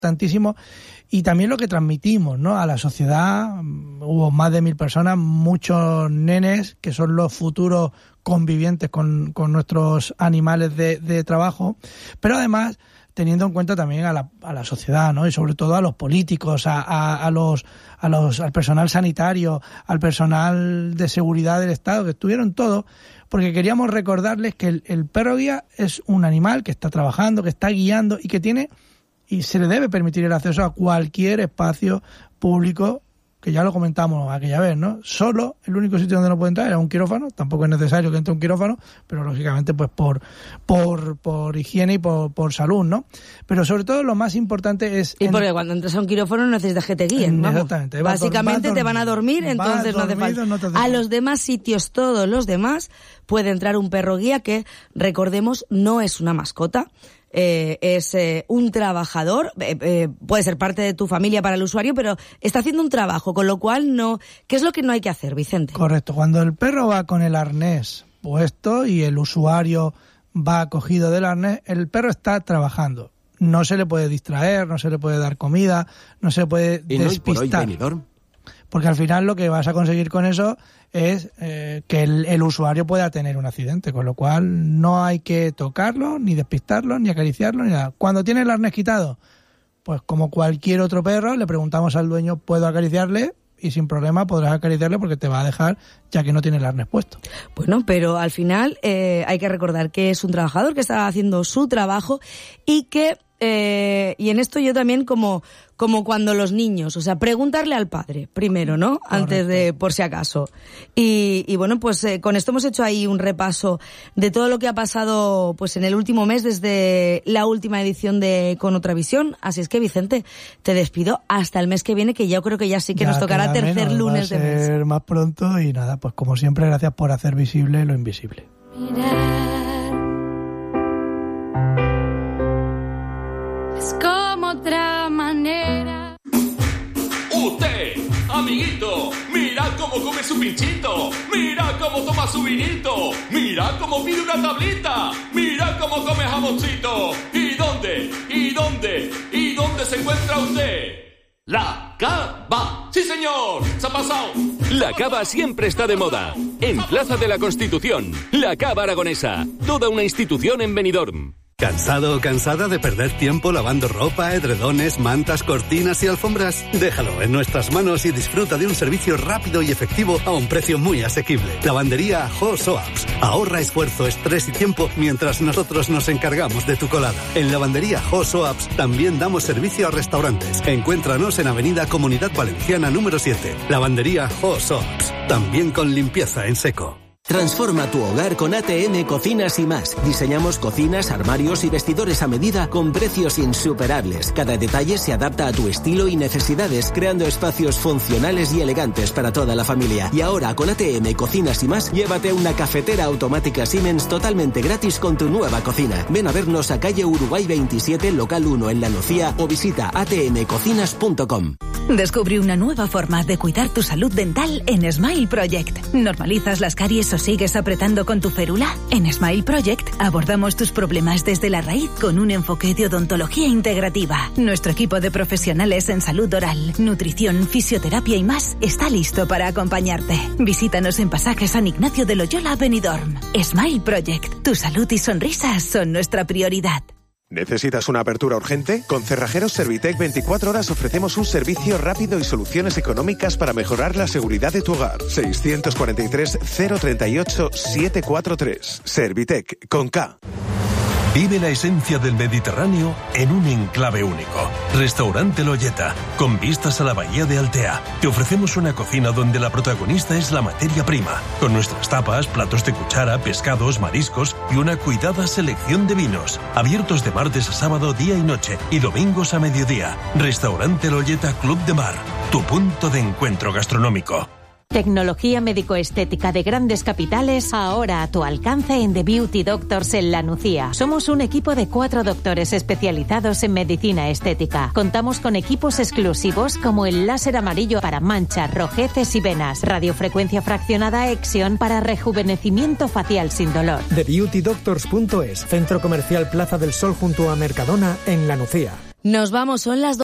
importantísimo, y también lo que transmitimos, ¿no?, a la sociedad. Hubo más de 1000 personas, muchos nenes que son los futuros convivientes con nuestros animales de trabajo, pero además teniendo en cuenta también a la sociedad, ¿no?, y sobre todo a los políticos, al personal sanitario, al personal de seguridad del Estado, que estuvieron todos, porque queríamos recordarles que el perro guía es un animal que está trabajando, que está guiando y que tiene, y se le debe permitir el acceso a cualquier espacio público, que ya lo comentamos aquella vez, ¿no? Solo el único sitio donde no puede entrar es un quirófano. Tampoco es necesario que entre un quirófano, pero lógicamente pues por higiene y por salud, ¿no? Pero sobre todo lo más importante es... Y porque cuando entras a un quirófano necesitas que te guíen, vamos. Exactamente. Básicamente te van a dormir, entonces no hace falta. A los demás sitios, todos los demás, puede entrar un perro guía que, recordemos, no es una mascota. Es un trabajador, puede ser parte de tu familia para el usuario, pero está haciendo un trabajo, con lo cual no... ¿Qué es lo que no hay que hacer, Vicente? Correcto, cuando el perro va con el arnés puesto y el usuario va cogido del arnés, el perro está trabajando. No se le puede distraer, no se le puede dar comida, no se le puede despistar. Porque al final lo que vas a conseguir con eso es que el usuario pueda tener un accidente, con lo cual no hay que tocarlo, ni despistarlo, ni acariciarlo, ni nada. Cuando tiene el arnés quitado, pues como cualquier otro perro, le preguntamos al dueño, ¿puedo acariciarle? Y sin problema podrás acariciarle porque te va a dejar, ya que no tiene el arnés puesto. Bueno, pero al final hay que recordar que es un trabajador que está haciendo su trabajo y que... y en esto yo también como cuando los niños, o sea, preguntarle al padre primero, ¿no? Correcto. Antes de, por si acaso. Y bueno, pues con esto hemos hecho ahí un repaso de todo lo que ha pasado pues en el último mes desde la última edición de Con Otra Visión. Así es que, Vicente, te despido hasta el mes que viene, que yo creo que ya sí que nos tocará tercer lunes de mes. Va a ser más pronto y nada, pues como siempre, gracias por hacer visible lo invisible. Es como otra manera. Usted, amiguito, mira cómo come su pinchito, mira cómo toma su vinito, mira cómo pide una tablita, mira cómo come jamoncito. ¿Y dónde se encuentra usted? La Cava. ¡Sí, señor! ¡Se ha pasado! La Cava siempre está de moda. En Plaza de la Constitución, la Cava aragonesa. Toda una institución en Benidorm. ¿Cansado o cansada de perder tiempo lavando ropa, edredones, mantas, cortinas y alfombras? Déjalo en nuestras manos y disfruta de un servicio rápido y efectivo a un precio muy asequible. Lavandería Ho-Soaps. Ahorra esfuerzo, estrés y tiempo mientras nosotros nos encargamos de tu colada. En Lavandería Ho-Soaps también damos servicio a restaurantes. Encuéntranos en Avenida Comunidad Valenciana número 7. Lavandería Ho-Soaps. También con limpieza en seco. Transforma tu hogar con ATM Cocinas y Más. Diseñamos cocinas, armarios y vestidores a medida con precios insuperables. Cada detalle se adapta a tu estilo y necesidades, creando espacios funcionales y elegantes para toda la familia. Y ahora con ATM Cocinas y Más, llévate una cafetera automática Siemens totalmente gratis con tu nueva cocina. Ven a vernos a calle Uruguay 27, local 1 en La Nucía o visita atmcocinas.com. Descubre una nueva forma de cuidar tu salud dental en Smile Project. ¿Normalizas las caries o sigues apretando con tu férula? En Smile Project abordamos tus problemas desde la raíz con un enfoque de odontología integrativa. Nuestro equipo de profesionales en salud oral, nutrición, fisioterapia y más está listo para acompañarte. Visítanos en Pasaje San Ignacio de Loyola, Benidorm. Smile Project. Tu salud y sonrisas son nuestra prioridad. ¿Necesitas una apertura urgente? Con Cerrajeros Servitec 24 horas ofrecemos un servicio rápido y soluciones económicas para mejorar la seguridad de tu hogar. 643 038 743. Servitec con K. Vive la esencia del Mediterráneo en un enclave único. Restaurante Loyeta, con vistas a la bahía de Altea. Te ofrecemos una cocina donde la protagonista es la materia prima, con nuestras tapas, platos de cuchara, pescados, mariscos y una cuidada selección de vinos. Abiertos de martes a sábado día y noche y domingos a mediodía. Restaurante Loyeta Club de Mar, tu punto de encuentro gastronómico. Tecnología médico-estética de grandes capitales, ahora a tu alcance en The Beauty Doctors en La Nucía. Somos un equipo de 4 doctores especializados en medicina estética. Contamos con equipos exclusivos como el láser amarillo para manchas, rojeces y venas, radiofrecuencia fraccionada Exion para rejuvenecimiento facial sin dolor. TheBeautyDoctors.es, Centro Comercial Plaza del Sol junto a Mercadona en La Nucía. Nos vamos, son las